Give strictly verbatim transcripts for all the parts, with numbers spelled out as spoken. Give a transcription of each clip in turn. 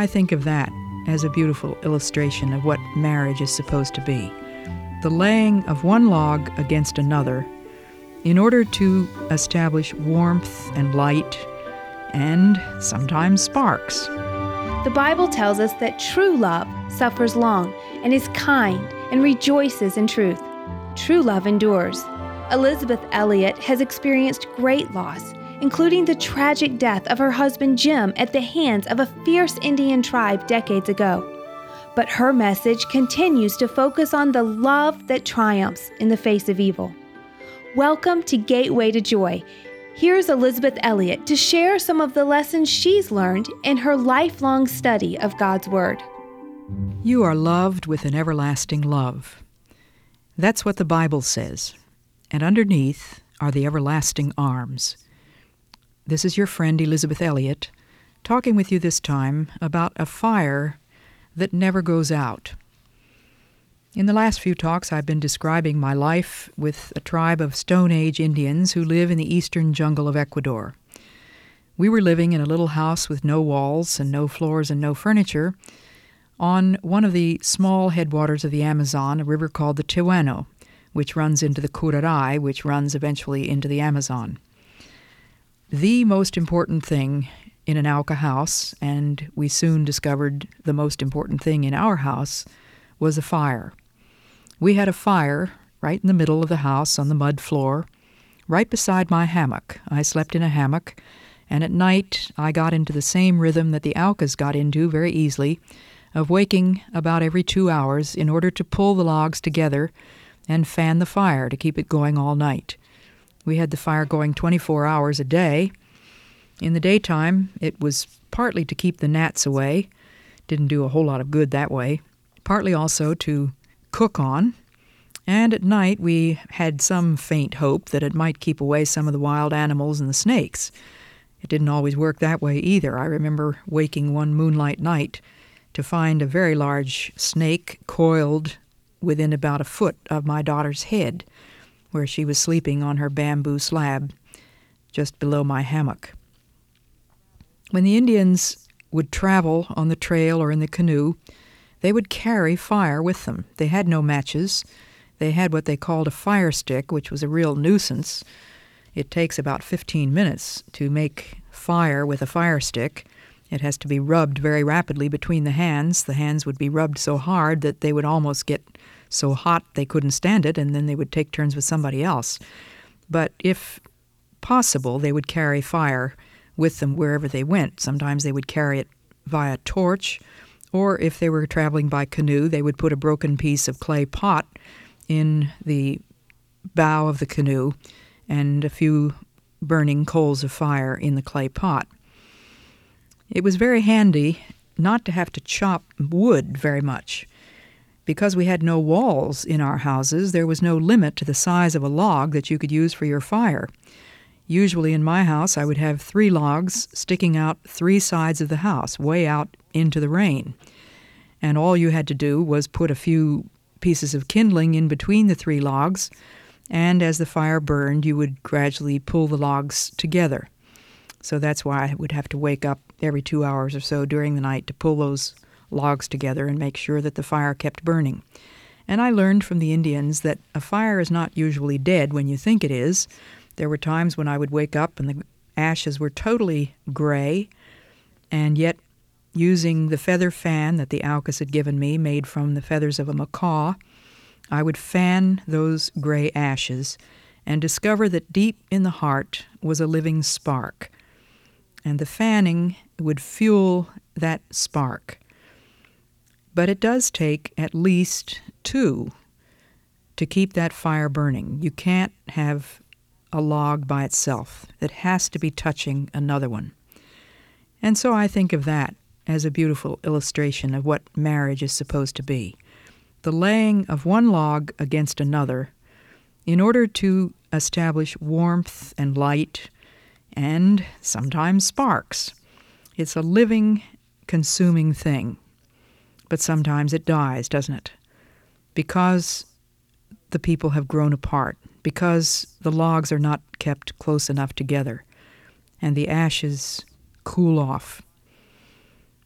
I think of that as a beautiful illustration of what marriage is supposed to be. The laying of one log against another in order to establish warmth and light and sometimes sparks. The Bible tells us that true love suffers long and is kind and rejoices in truth. True love endures. Elizabeth Elliot has experienced great loss, including the tragic death of her husband Jim at the hands of a fierce Indian tribe decades ago. But her message continues to focus on the love that triumphs in the face of evil. Welcome to Gateway to Joy. Here's Elizabeth Elliot to share some of the lessons she's learned in her lifelong study of God's Word. You are loved with an everlasting love. That's what the Bible says. And underneath are the everlasting arms. This is your friend Elizabeth Elliot, talking with you this time about a fire that never goes out. In the last few talks, I've been describing my life with a tribe of Stone Age Indians who live in the eastern jungle of Ecuador. We were living in a little house with no walls and no floors and no furniture on one of the small headwaters of the Amazon, a river called the Tehuano, which runs into the Curaray, which runs eventually into the Amazon. The most important thing in an Auca house, and we soon discovered the most important thing in our house, was a fire. We had a fire right in the middle of the house on the mud floor, right beside my hammock. I slept in a hammock, and at night I got into the same rhythm that the Aucas got into very easily, of waking about every two hours in order to pull the logs together and fan the fire to keep it going all night. We had the fire going twenty-four hours a day. In the daytime, it was partly to keep the gnats away. Didn't do a whole lot of good that way. Partly also to cook on. And at night, we had some faint hope that it might keep away some of the wild animals and the snakes. It didn't always work that way either. I remember waking one moonlight night to find a very large snake coiled within about a foot of my daughter's head, where she was sleeping on her bamboo slab just below my hammock. When the Indians would travel on the trail or in the canoe, they would carry fire with them. They had no matches. They had what they called a fire stick, which was a real nuisance. It takes about fifteen minutes to make fire with a fire stick. It has to be rubbed very rapidly between the hands. The hands would be rubbed so hard that they would almost get so hot they couldn't stand it, and then they would take turns with somebody else. But if possible, they would carry fire with them wherever they went. Sometimes they would carry it via torch, or if they were traveling by canoe, they would put a broken piece of clay pot in the bow of the canoe and a few burning coals of fire in the clay pot. It was very handy not to have to chop wood very much. Because we had no walls in our houses, there was no limit to the size of a log that you could use for your fire. Usually in my house, I would have three logs sticking out three sides of the house, way out into the rain. And all you had to do was put a few pieces of kindling in between the three logs, and as the fire burned, you would gradually pull the logs together. So that's why I would have to wake up every two hours or so during the night to pull those logs together and make sure that the fire kept burning. And I learned from the Indians that a fire is not usually dead when you think it is. There were times when I would wake up and the ashes were totally gray, and yet using the feather fan that the Aucas had given me, made from the feathers of a macaw, I would fan those gray ashes and discover that deep in the heart was a living spark. And the fanning would fuel that spark. But it does take at least two to keep that fire burning. You can't have a log by itself. It has to be touching another one. And so I think of that as a beautiful illustration of what marriage is supposed to be. The laying of one log against another in order to establish warmth and light and sometimes sparks. It's a living, consuming thing. But sometimes it dies, doesn't it? Because the people have grown apart, because the logs are not kept close enough together, and the ashes cool off.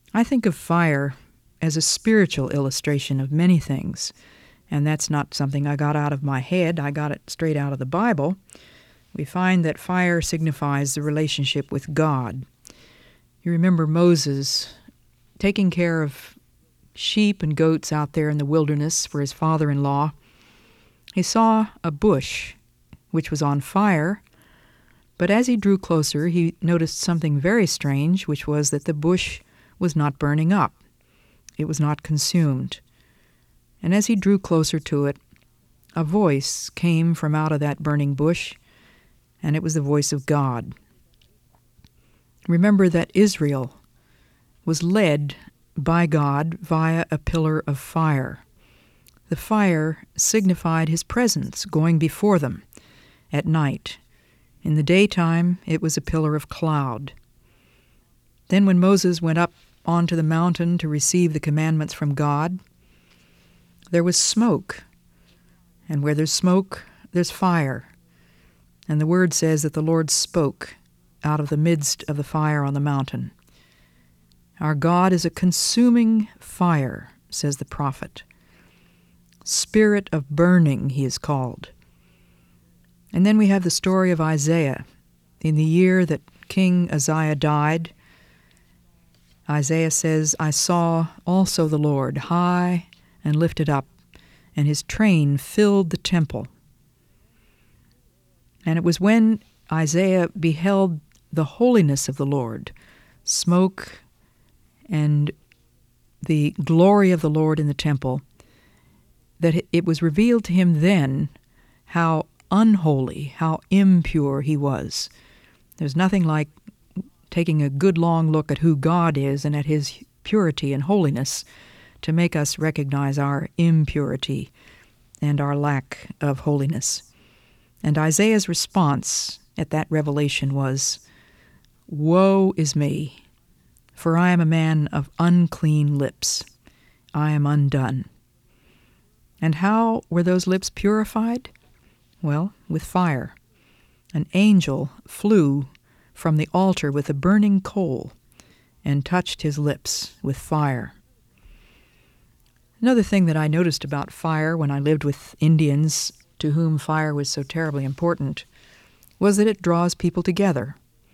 I think of fire as a spiritual illustration of many things, and that's not something I got out of my head. I got it straight out of the Bible. We find that fire signifies the relationship with God. You remember Moses taking care of sheep and goats out there in the wilderness for his father-in-law. He saw a bush which was on fire, but as he drew closer, he noticed something very strange, which was that the bush was not burning up. It was not consumed. And as he drew closer to it, a voice came from out of that burning bush, and it was the voice of God. Remember that Israel was led by God via a pillar of fire. The fire signified his presence going before them at night. In the daytime, it was a pillar of cloud. Then when Moses went up onto the mountain to receive the commandments from God, there was smoke. And where there's smoke, there's fire. And the word says that the Lord spoke out of the midst of the fire on the mountain. Our God is a consuming fire, says the prophet. Spirit of burning, he is called. And then we have the story of Isaiah. In the year that King Uzziah died, Isaiah says, I saw also the Lord high and lifted up, and his train filled the temple. And it was when Isaiah beheld the holiness of the Lord, smoke and the glory of the Lord in the temple, that it was revealed to him then how unholy, how impure he was. There's nothing like taking a good long look at who God is and at his purity and holiness to make us recognize our impurity and our lack of holiness. And Isaiah's response at that revelation was, Woe is me, for I am a man of unclean lips. I am undone. And how were those lips purified? Well, with fire. An angel flew from the altar with a burning coal and touched his lips with fire. Another thing that I noticed about fire when I lived with Indians to whom fire was so terribly important was that it draws people together.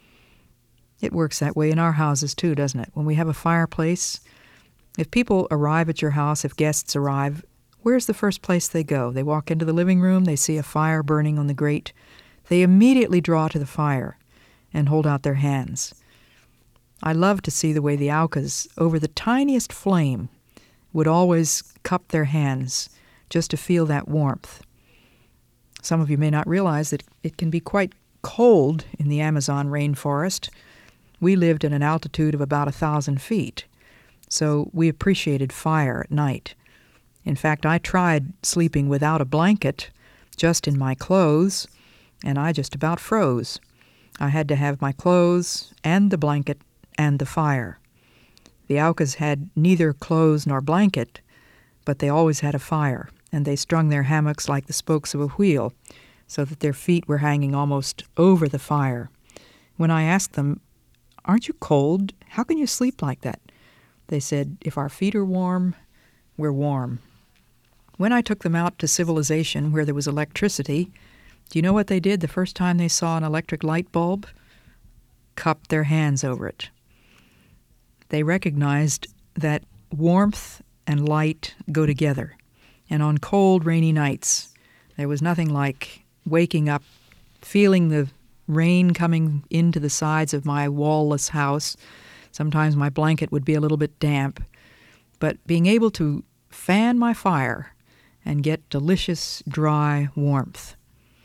It works that way in our houses too, doesn't it? When we have a fireplace, if people arrive at your house, if guests arrive, where's the first place they go? They walk into the living room, they see a fire burning on the grate. They immediately draw to the fire and hold out their hands. I love to see the way the Aucas, over the tiniest flame, would always cup their hands just to feel that warmth. Some of you may not realize that it can be quite cold in the Amazon rainforest. We lived at an altitude of about a thousand feet, so we appreciated fire at night. In fact, I tried sleeping without a blanket, just in my clothes, and I just about froze. I had to have my clothes and the blanket and the fire. The Aucas had neither clothes nor blanket, but they always had a fire, and they strung their hammocks like the spokes of a wheel, so that their feet were hanging almost over the fire. When I asked them, "Aren't you cold? How can you sleep like that?" They said, "If our feet are warm, we're warm." When I took them out to civilization where there was electricity, do you know what they did the first time they saw an electric light bulb? Cupped their hands over it. They recognized that warmth and light go together. And on cold, rainy nights, there was nothing like waking up, feeling the rain coming into the sides of my wall-less house. Sometimes my blanket would be a little bit damp. But being able to fan my fire and get delicious, dry warmth.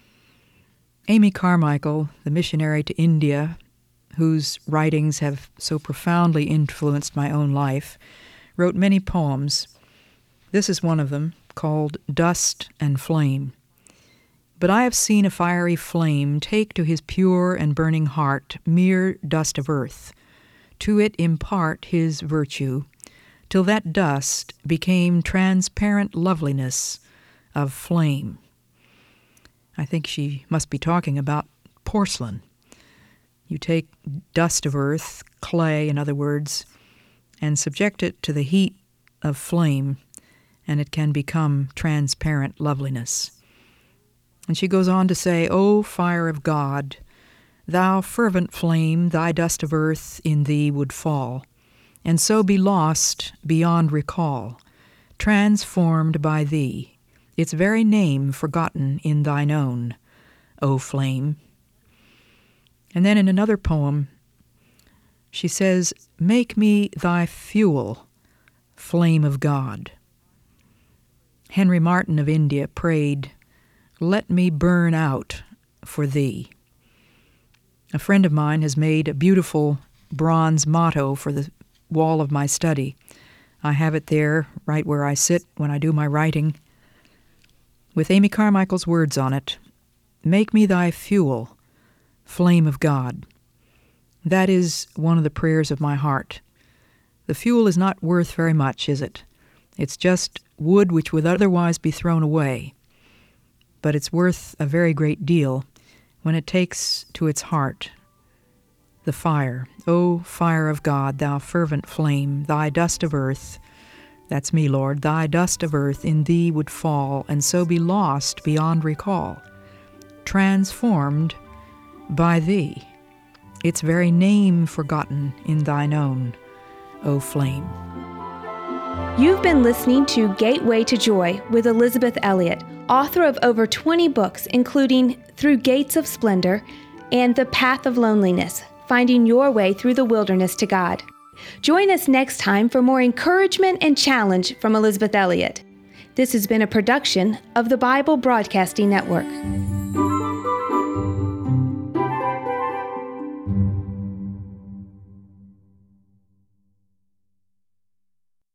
Amy Carmichael, the missionary to India, whose writings have so profoundly influenced my own life, wrote many poems. This is one of them, called Dust and Flame. But I have seen a fiery flame take to his pure and burning heart mere dust of earth, to it impart his virtue, till that dust became transparent loveliness of flame. I think she must be talking about porcelain. You take dust of earth, clay in other words, and subject it to the heat of flame, and it can become transparent loveliness. And she goes on to say, O fire of God, thou fervent flame, thy dust of earth in thee would fall, and so be lost beyond recall, transformed by thee, its very name forgotten in thine own, O flame. And then in another poem, she says, Make me thy fuel, flame of God. Henry Martyn of India prayed, Let me burn out for thee. A friend of mine has made a beautiful bronze motto for the wall of my study. I have it there right where I sit when I do my writing, with Amy Carmichael's words on it. Make me thy fuel, flame of God. That is one of the prayers of my heart. The fuel is not worth very much, is it? It's just wood which would otherwise be thrown away. But it's worth a very great deal when it takes to its heart the fire. O fire of God, thou fervent flame, thy dust of earth, that's me, Lord, thy dust of earth in thee would fall, and so be lost beyond recall, transformed by thee, its very name forgotten in thine own, O flame. You've been listening to Gateway to Joy with Elisabeth Elliot, author of over twenty books, including Through Gates of Splendor and The Path of Loneliness, Finding Your Way Through the Wilderness to God. Join us next time for more encouragement and challenge from Elisabeth Elliot. This has been a production of the Bible Broadcasting Network.